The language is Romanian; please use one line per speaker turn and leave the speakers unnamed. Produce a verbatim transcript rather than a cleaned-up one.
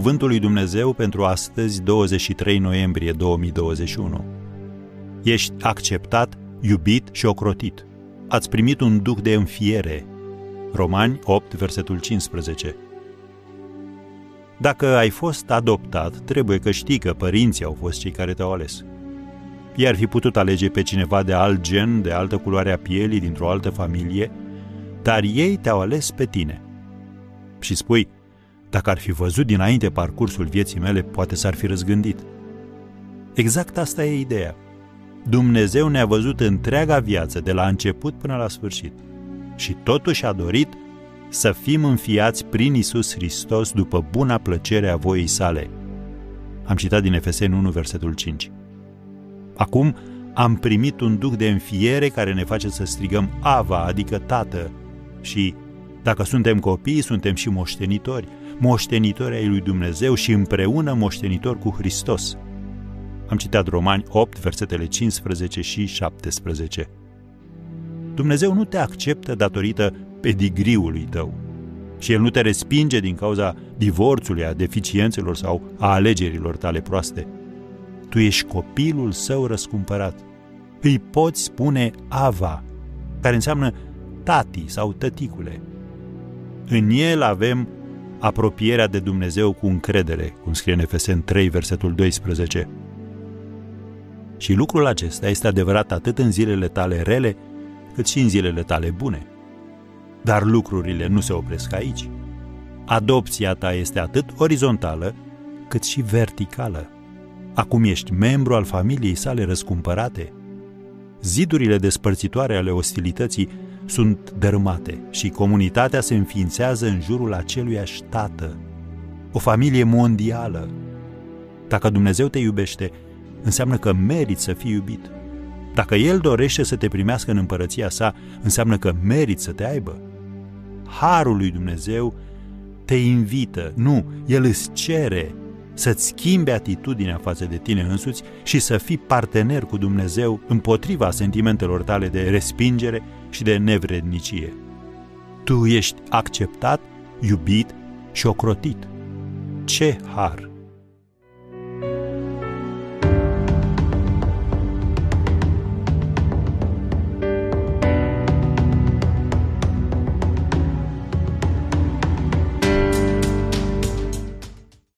Cuvântul lui Dumnezeu pentru astăzi, douăzeci și trei noiembrie două mii douăzeci și unu. Ești acceptat, iubit și ocrotit. Ați primit un duh de înfiere. Romani opt, versetul cincisprezece. Dacă ai fost adoptat, trebuie că știi că părinții au fost cei care te-au ales. Ei ar fi putut alege pe cineva de alt gen, de altă culoare a pielii, dintr-o altă familie, dar ei te-au ales pe tine. Și spui, dacă ar fi văzut dinainte parcursul vieții mele, poate s-ar fi răzgândit. Exact asta e ideea. Dumnezeu ne-a văzut întreaga viață, de la început până la sfârșit. Și totuși a dorit să fim înfiați prin Iisus Hristos după buna plăcere a voii sale. Am citat din Efeseni unu, versetul cinci. Acum am primit un duh de înfiere care ne face să strigăm Ava, adică Tată. Și dacă suntem copii, suntem și moștenitori, moștenitori ai lui Dumnezeu și împreună moștenitori cu Hristos. Am citat Romani opt, versetele cincisprezece și șaptesprezece. Dumnezeu nu te acceptă datorită pedigriului tău și El nu te respinge din cauza divorțului, a deficiențelor sau a alegerilor tale proaste. Tu ești copilul Său răscumpărat. Îi poți spune Ava, care înseamnă tati sau tăticule. În El avem apropierea de Dumnezeu cu încredere, cum scrie în Efeseni trei, versetul doisprezece. Și lucrul acesta este adevărat atât în zilele tale rele, cât și în zilele tale bune. Dar lucrurile nu se opresc aici. Adopția ta este atât orizontală, cât și verticală. Acum ești membru al familiei sale răscumpărate. Zidurile despărțitoare ale ostilității sunt dărâmate și comunitatea se înființează în jurul aceluiași tată. O familie mondială. Dacă Dumnezeu te iubește, înseamnă că meriți să fii iubit. Dacă El dorește să te primească în împărăția sa, înseamnă că meriți să te aibă. Harul lui Dumnezeu te invită, nu, El îți cere să-ți schimbi atitudinea față de tine însuți și să fii partener cu Dumnezeu împotriva sentimentelor tale de respingere și de nevrednicie. Tu ești acceptat, iubit și ocrotit. Ce har!